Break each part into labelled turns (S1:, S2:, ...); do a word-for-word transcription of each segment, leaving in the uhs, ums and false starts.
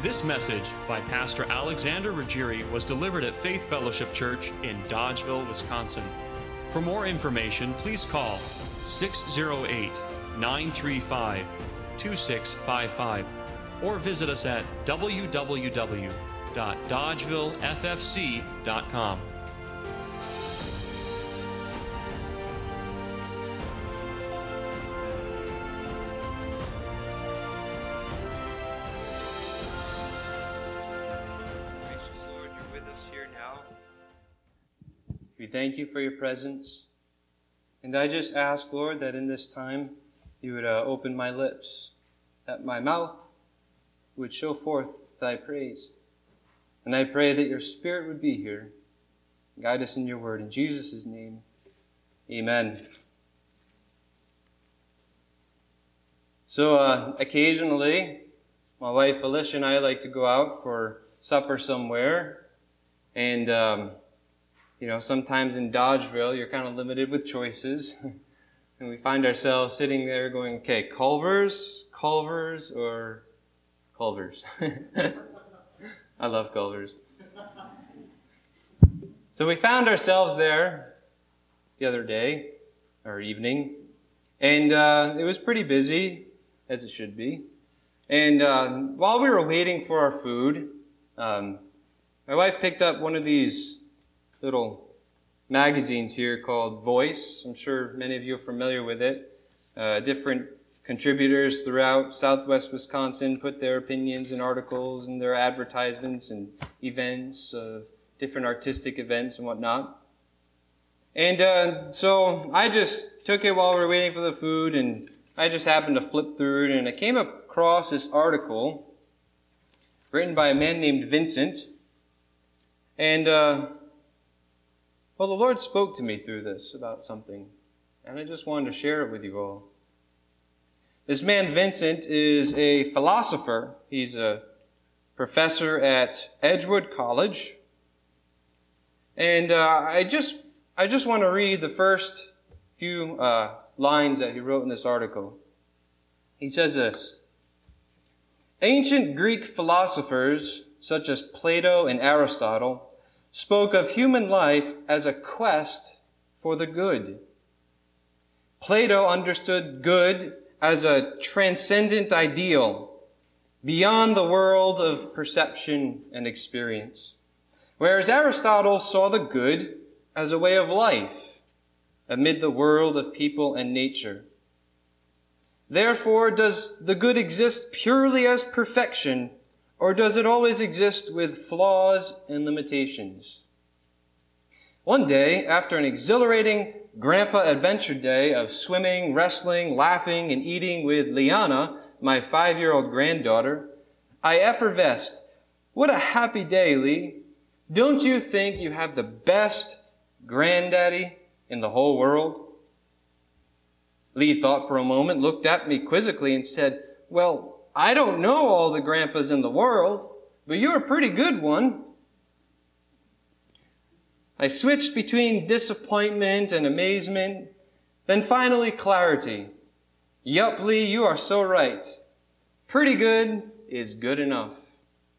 S1: This message by Pastor Alexander Ruggieri was delivered at Faith Fellowship Church in Dodgeville, Wisconsin. For more information, please call six oh eight, nine three five, two six five five or visit us at w w w dot dodgeville f f c dot com.
S2: We thank you for your presence. And I just ask, Lord, that in this time you would uh, open my lips, that my mouth would show forth thy praise. And I pray that your Spirit would be here. Guide us in your word. In Jesus' name, amen. So uh, occasionally, my wife Alicia and I like to go out for supper somewhere. And um, You know, sometimes in Dodgeville, you're kind of limited with choices. And we find ourselves sitting there going, okay, Culver's, Culver's, or Culver's. I love Culver's. So we found ourselves there the other day, or evening, and uh, it was pretty busy, as it should be. And uh, while we were waiting for our food, um, my wife picked up one of these little magazines here called Voice. I'm sure many of you are familiar with it. Uh, different contributors throughout Southwest Wisconsin put their opinions and articles and their advertisements and events of different artistic events and whatnot. And uh, so I just took it while we were waiting for the food, and I just happened to flip through it, and I came across this article written by a man named Vincent. And uh, Well, the Lord spoke to me through this about something, and I just wanted to share it with you all. This man, Vincent, is a philosopher. He's a professor at Edgewood College. And uh, I just I just want to read the first few uh, lines that he wrote in this article. He says this: Ancient Greek philosophers, such as Plato and Aristotle, spoke of human life as a quest for the good. Plato understood good as a transcendent ideal beyond the world of perception and experience, whereas Aristotle saw the good as a way of life amid the world of people and nature. Therefore, does the good exist purely as perfection, or does it always exist with flaws and limitations? One day, after an exhilarating grandpa adventure day of swimming, wrestling, laughing, and eating with Liana, my five-year-old granddaughter, I effervesced. What a happy day, Lee. Don't you think you have the best granddaddy in the whole world? Lee thought for a moment, looked at me quizzically, and said, Well, I don't know all the grandpas in the world, but you're a pretty good one. I switched between disappointment and amazement, then finally clarity. Yup, Lee, you are so right. Pretty good is good enough.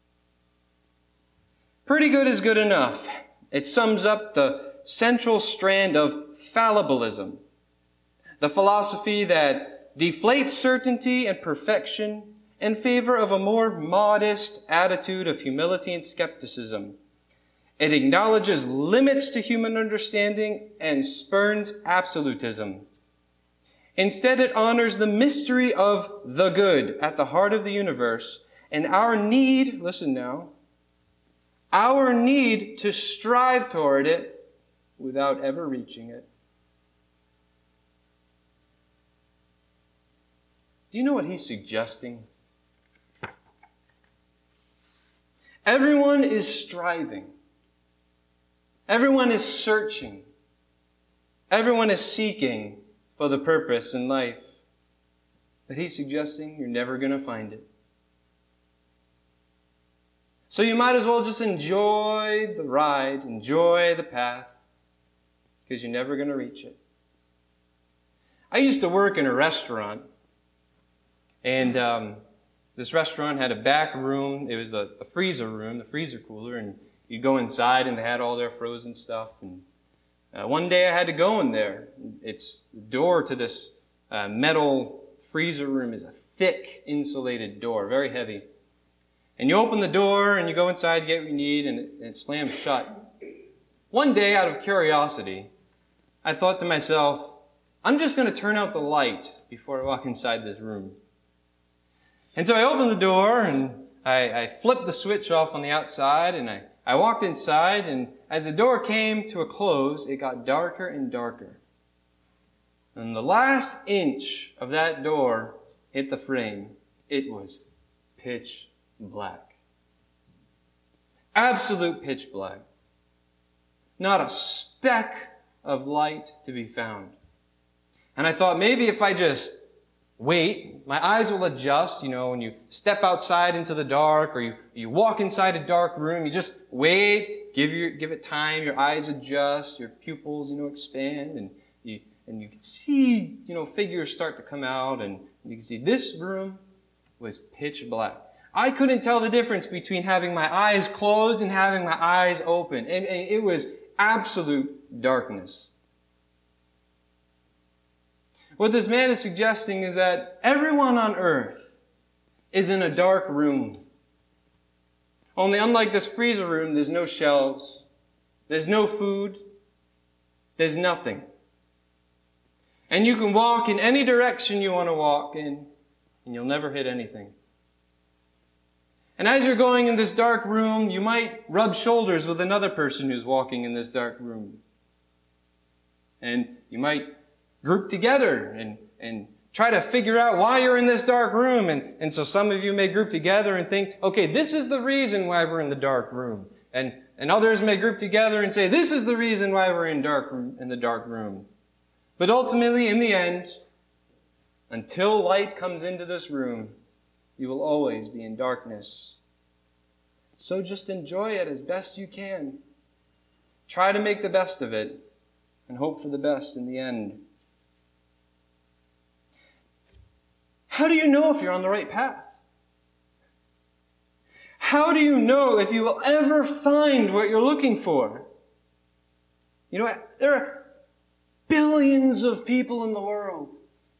S2: Pretty good is good enough. It sums up the central strand of fallibilism, the philosophy that deflates certainty and perfection in favor of a more modest attitude of humility and skepticism. It acknowledges limits to human understanding and spurns absolutism. Instead, it honors the mystery of the good at the heart of the universe and our need, listen now, our need to strive toward it without ever reaching it. Do you know what he's suggesting? Everyone is striving. Everyone is searching. Everyone is seeking for the purpose in life. But he's suggesting you're never going to find it. So you might as well just enjoy the ride, enjoy the path, because you're never going to reach it. I used to work in a restaurant, and um, This restaurant had a back room. It was the, the freezer room, the freezer cooler, and you'd go inside and they had all their frozen stuff. And uh, one day I had to go in there. It's the door to this uh, metal freezer room is a thick insulated door, very heavy. And you open the door and you go inside, you get what you need, and it, it slams shut. One day, out of curiosity, I thought to myself, I'm just going to turn out the light before I walk inside this room. And so I opened the door and I, I flipped the switch off on the outside and I, I walked inside, and as the door came to a close, it got darker and darker. And the last inch of that door hit the frame. It was pitch black. Absolute pitch black. Not a speck of light to be found. And I thought maybe if I just wait, my eyes will adjust. You know, when you step outside into the dark or you, you walk inside a dark room, you just wait, give your, give it time, your eyes adjust, your pupils, you know, expand, and you, and you can see, you know, figures start to come out, and you can see this room was pitch black. I couldn't tell the difference between having my eyes closed and having my eyes open. And, and it was absolute darkness. What this man is suggesting is that everyone on earth is in a dark room. Only unlike this freezer room, there's no shelves, there's no food, there's nothing. And you can walk in any direction you want to walk in, and you'll never hit anything. And as you're going in this dark room, you might rub shoulders with another person who's walking in this dark room. And you might group together and, and try to figure out why you're in this dark room. And, and so some of you may group together and think, okay, this is the reason why we're in the dark room. And, and others may group together and say, this is the reason why we're in, dark room, in the dark room. But ultimately, in the end, until light comes into this room, you will always be in darkness. So just enjoy it as best you can. Try to make the best of it and hope for the best in the end. How do you know if you're on the right path? How do you know if you will ever find what you're looking for? You know, there are billions of people in the world.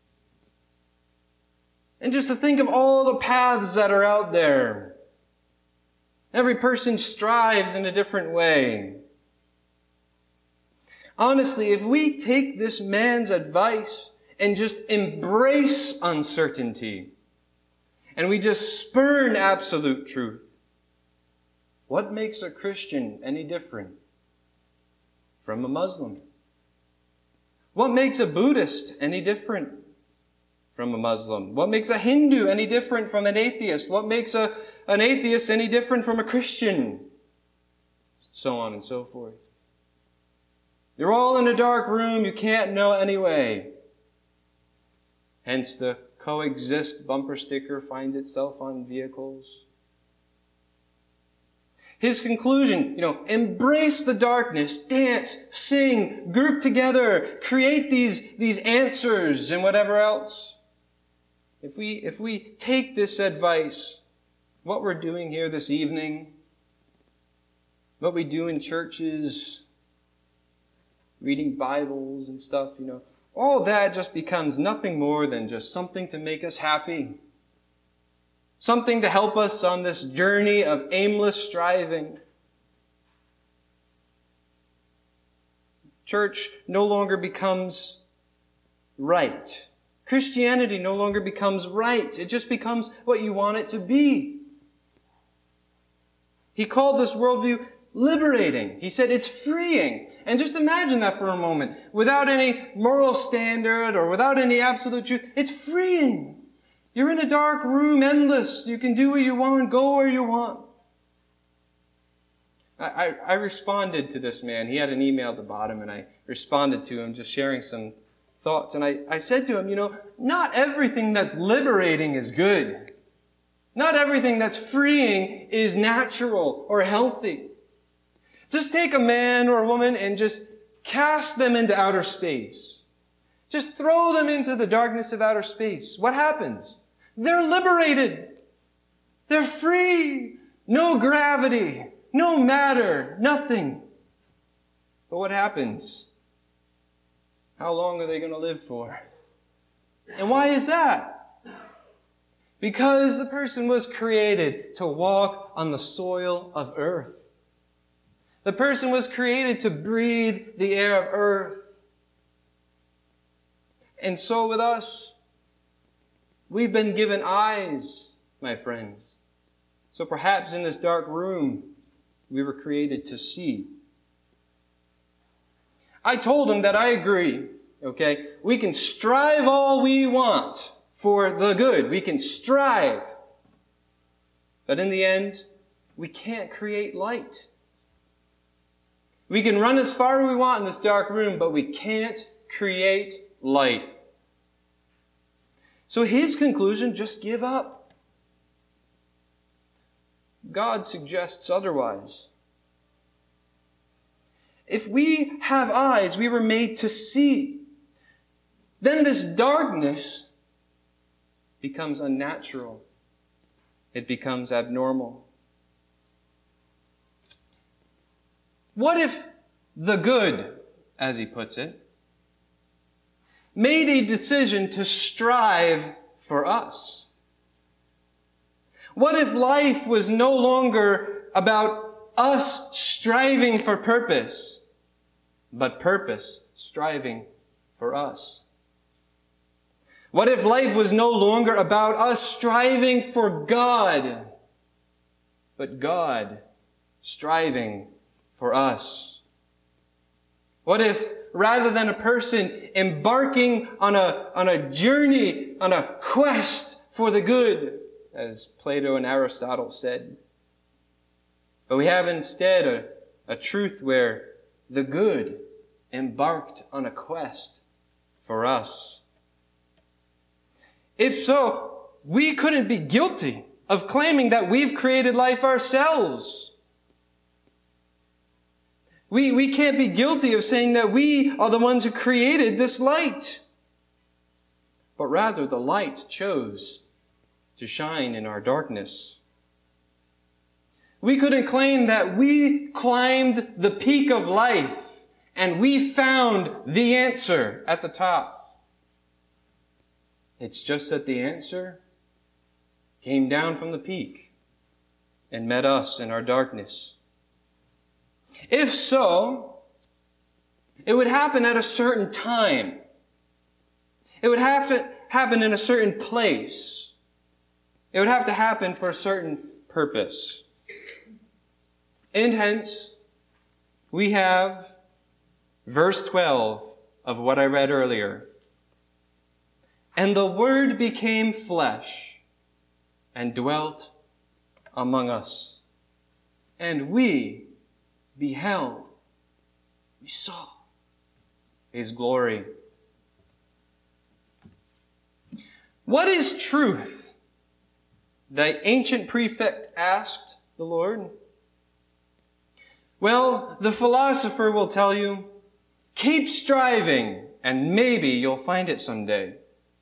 S2: And just to think of all the paths that are out there. Every person strives in a different way. Honestly, if we take this man's advice and just embrace uncertainty, and we just spurn absolute truth, what makes a Christian any different from a Muslim? What makes a Buddhist any different from a Muslim? What makes a Hindu any different from an atheist? What makes a, an atheist any different from a Christian? So on and so forth. You're all in a dark room, you can't know anyway. Hence the coexist bumper sticker finds itself on vehicles. His conclusion, you know, embrace the darkness, dance, sing, group together, create these, these answers and whatever else. If we, if we take this advice, what we're doing here this evening, what we do in churches, reading Bibles and stuff, you know, all that just becomes nothing more than just something to make us happy. Something to help us on this journey of aimless striving. Church no longer becomes right. Christianity no longer becomes right. It just becomes what you want it to be. He called this worldview liberating. He said it's freeing. And just imagine that for a moment. Without any moral standard or without any absolute truth, it's freeing. You're in a dark room, endless. You can do what you want, go where you want. I, I, I responded to this man. He had an email at the bottom, and I responded to him, just sharing some thoughts. And I, I said to him, you know, not everything that's liberating is good. Not everything that's freeing is natural or healthy. Just take a man or a woman and just cast them into outer space. Just throw them into the darkness of outer space. What happens? They're liberated. They're free. No gravity, no matter, nothing. But what happens? How long are they going to live for? And why is that? Because the person was created to walk on the soil of earth. The person was created to breathe the air of earth. And so with us, we've been given eyes, my friends. So perhaps in this dark room, we were created to see. I told him that I agree, okay? We can strive all we want for the good. We can strive. But in the end, we can't create light. We can run as far as we want in this dark room, but we can't create light. So his conclusion, just give up. God suggests otherwise. If we have eyes, we were made to see. Then this darkness becomes unnatural. It becomes abnormal. What if the good, as he puts it, made a decision to strive for us? What if life was no longer about us striving for purpose, but purpose striving for us? What if life was no longer about us striving for God, but God striving for us? What if rather than a person embarking on a, on a journey, on a quest for the good, as Plato and Aristotle said, but we have instead a, a truth where the good embarked on a quest for us? If so, we couldn't be guilty of claiming that we've created life ourselves. We, we can't be guilty of saying that we are the ones who created this light. But rather, the light chose to shine in our darkness. We couldn't claim that we climbed the peak of life and we found the answer at the top. It's just that the answer came down from the peak and met us in our darkness. If so, it would happen at a certain time. It would have to happen in a certain place. It would have to happen for a certain purpose. And hence, we have verse twelve of what I read earlier. And the Word became flesh and dwelt among us. And we beheld, we saw His glory. What is truth? The ancient prefect asked the Lord. Well, the philosopher will tell you, keep striving, and maybe you'll find it someday.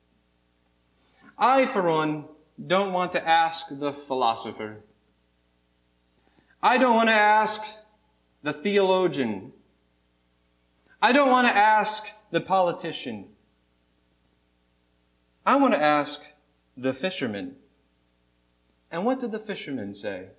S2: I, for one, don't want to ask the philosopher. I don't want to ask the theologian. I don't want to ask the politician. I want to ask the fisherman. And what did the fisherman say?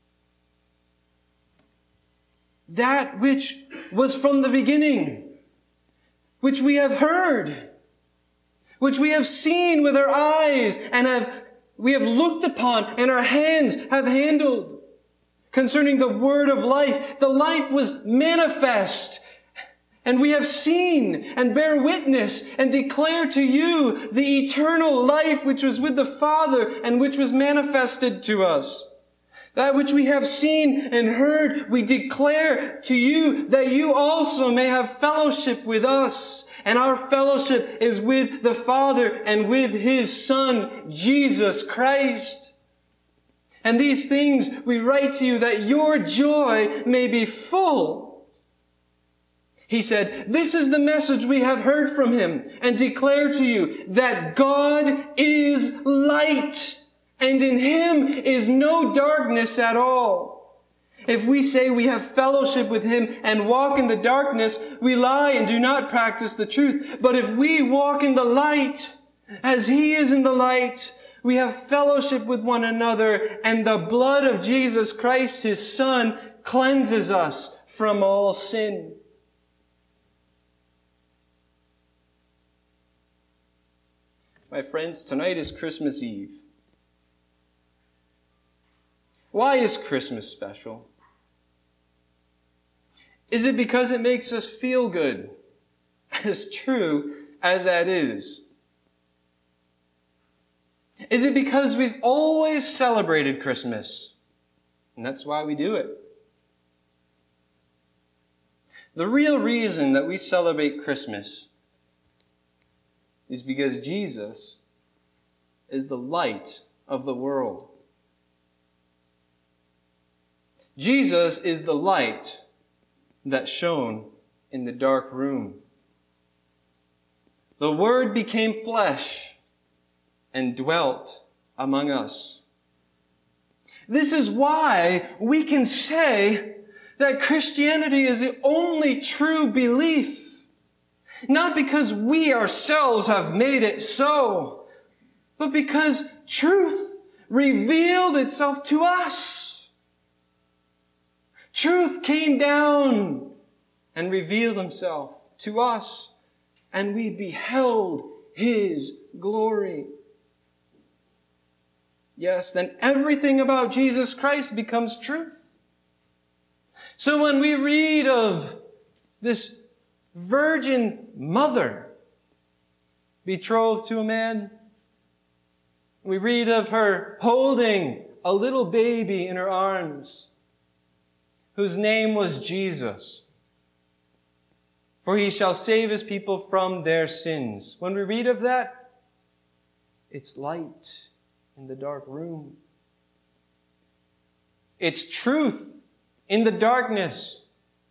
S2: That which was from the beginning, which we have heard, which we have seen with our eyes and have we have looked upon and our hands have handled. Concerning the word of life, the life was manifest, and we have seen and bear witness and declare to you the eternal life which was with the Father and which was manifested to us. That which we have seen and heard, we declare to you that you also may have fellowship with us. And our fellowship is with the Father and with His Son, Jesus Christ. And these things we write to you that your joy may be full. He said, this is the message we have heard from Him and declare to you that God is light, and in him is no darkness at all. If we say we have fellowship with him and walk in the darkness, we lie and do not practice the truth. But if we walk in the light, as he is in the light, we have fellowship with one another, and the blood of Jesus Christ, his Son, cleanses us from all sin. My friends, tonight is Christmas Eve. Why is Christmas special? Is it because it makes us feel good? As true as that is. Is it because we've always celebrated Christmas? And that's why we do it. The real reason that we celebrate Christmas is because Jesus is the light of the world. Jesus is the light that shone in the dark room. The Word became flesh and dwelt among us. This is why we can say that Christianity is the only true belief. Not because we ourselves have made it so, but because truth revealed itself to us. Truth came down and revealed himself to us, and we beheld his glory. Yes, then everything about Jesus Christ becomes truth. So when we read of this virgin mother betrothed to a man, we read of her holding a little baby in her arms, whose name was Jesus. For he shall save his people from their sins. When we read of that, it's light in the dark room. It's truth in the darkness.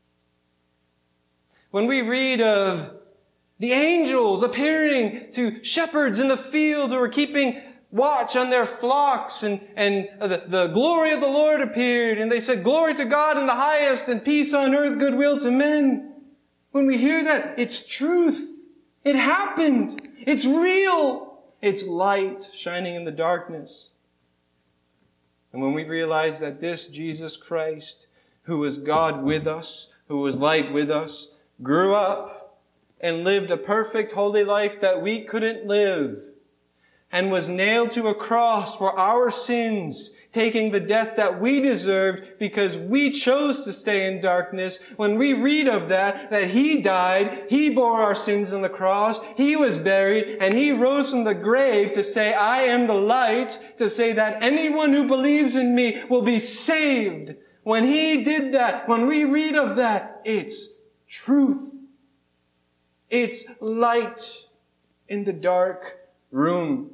S2: When we read of the angels appearing to shepherds in the field who were keeping watch on their flocks, and, and the, the glory of the Lord appeared, and they said, "Glory to God in the highest, and peace on earth, goodwill to men." When we hear that, it's truth. It happened. It's real. It's light shining in the darkness. And when we realize that this Jesus Christ, who was God with us, who was light with us, grew up and lived a perfect holy life that we couldn't live, and was nailed to a cross for our sins, taking the death that we deserved because we chose to stay in darkness. When we read of that, that he died, he bore our sins on the cross, he was buried, and he rose from the grave to say, "I am the light," to say that anyone who believes in me will be saved. When he did that, when we read of that, it's truth. It's light in the dark room.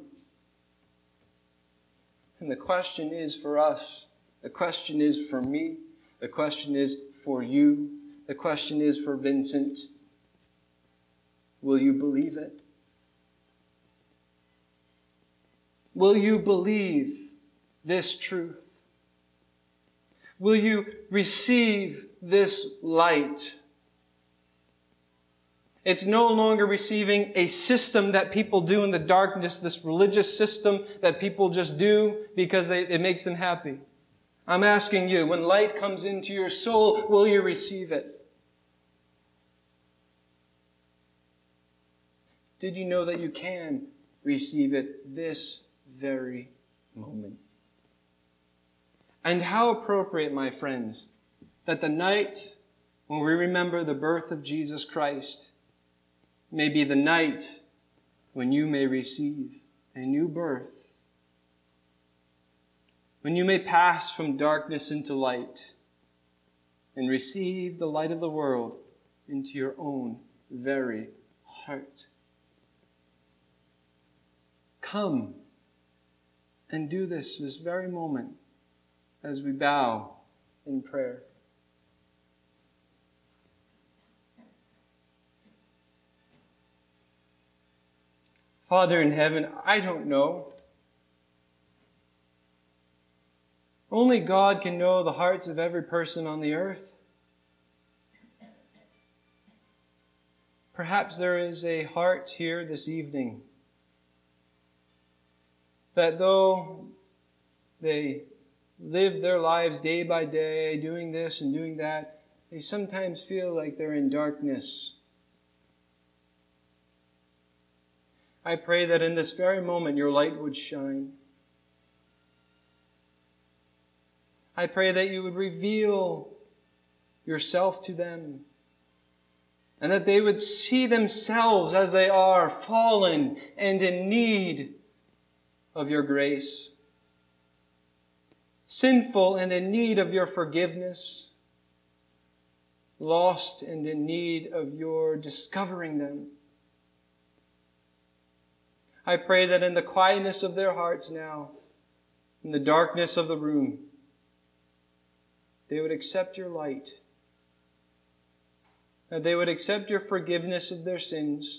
S2: And the question is for us, the question is for me, the question is for you, the question is for Vincent. Will you believe it? Will you believe this truth? Will you receive this light? It's no longer receiving a system that people do in the darkness, this religious system that people just do because they, it makes them happy. I'm asking you, when light comes into your soul, will you receive it? Did you know that you can receive it this very moment? And how appropriate, my friends, that the night when we remember the birth of Jesus Christ may be the night when you may receive a new birth, when you may pass from darkness into light and receive the light of the world into your own very heart. Come and do this this very moment as we bow in prayer. Father in heaven, I don't know Only God can know the hearts of every person on the earth. Perhaps there is a heart here this evening that though they live their lives day by day, doing this and doing that, they sometimes feel like they're in darkness. I pray that in this very moment your light would shine. I pray that you would reveal yourself to them, and that they would see themselves as they are, fallen and in need of your grace, sinful and in need of your forgiveness, lost and in need of your discovering them. I pray that in the quietness of their hearts now, in the darkness of the room, they would accept your light, that they would accept your forgiveness of their sins.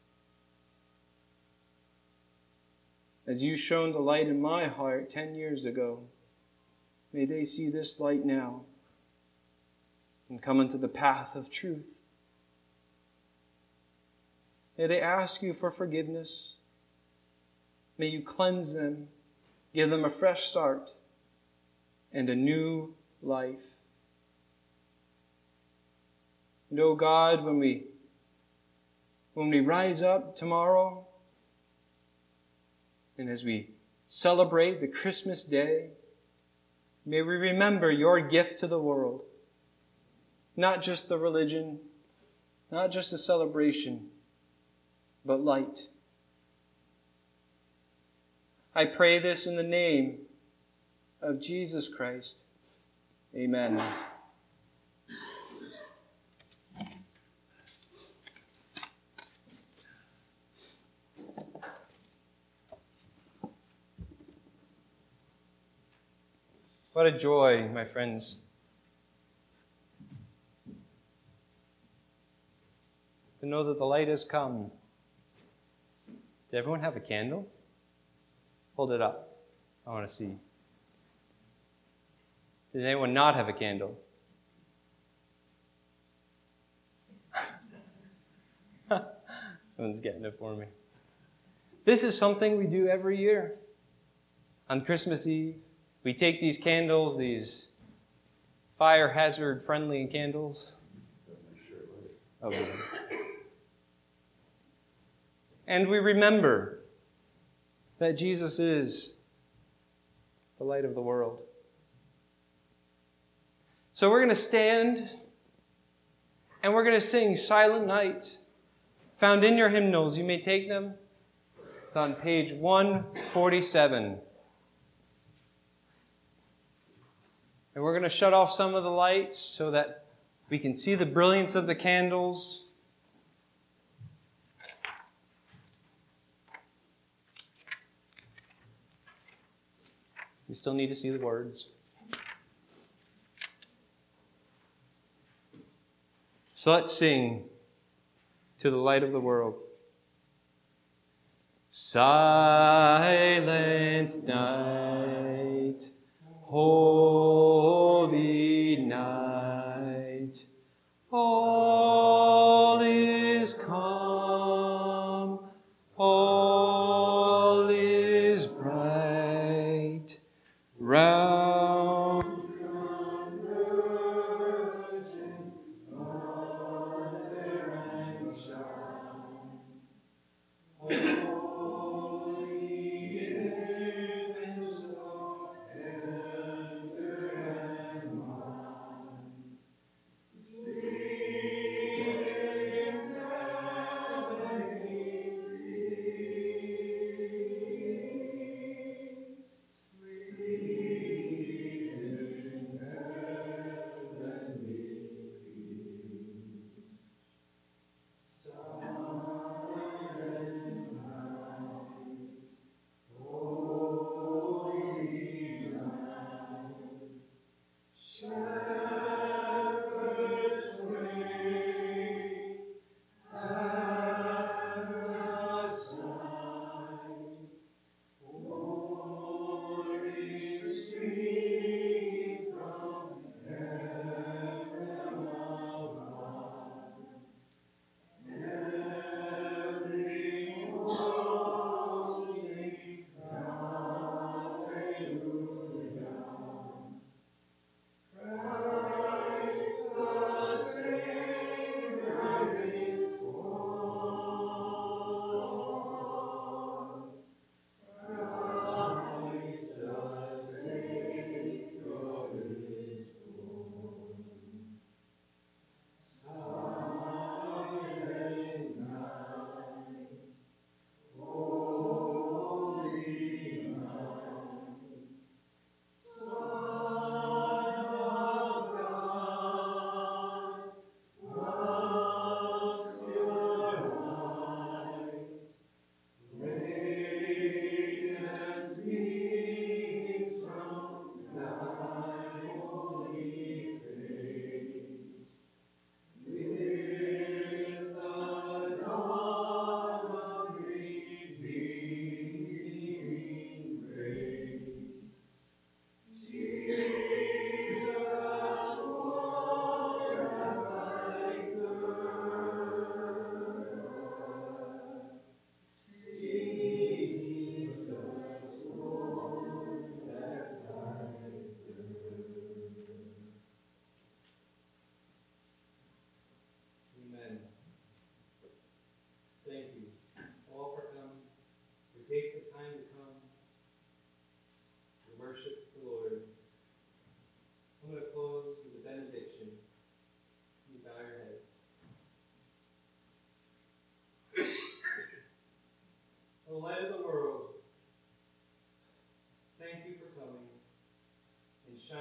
S2: As you shone the light in my heart ten years ago, may they see this light now and come into the path of truth. May they ask you for forgiveness. May you cleanse them, give them a fresh start and a new life. And oh God, when we when we rise up tomorrow, and as we celebrate the Christmas day, may we remember your gift to the world. Not just the religion, not just a celebration, but light. I pray this in the name of Jesus Christ. Amen. What a joy, my friends, to know that the light has come. Did everyone have a candle? Hold it up. I want to see. Did anyone not have a candle? Someone's getting it for me. This is something we do every year. On Christmas Eve, we take these candles, these fire hazard friendly candles. Oh, boy. And we remember that Jesus is the light of the world. So we're going to stand and we're going to sing Silent Night, found in your hymnals. You may take them. It's on page one forty-seven. And we're going to shut off some of the lights so that we can see the brilliance of the candles. We still need to see the words. So let's sing to the light of the world. Silent night, holy night, all is calm, all is bright, round converging, mother and child, holy infants of tender and mild, sleep in heavenly peace.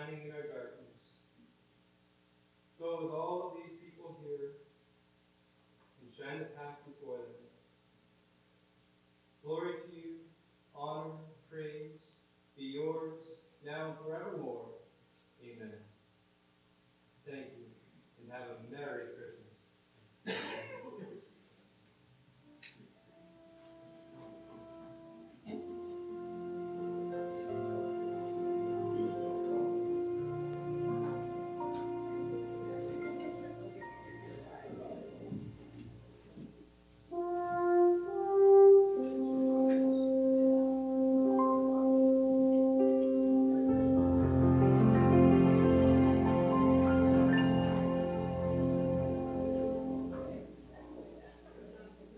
S3: planning in our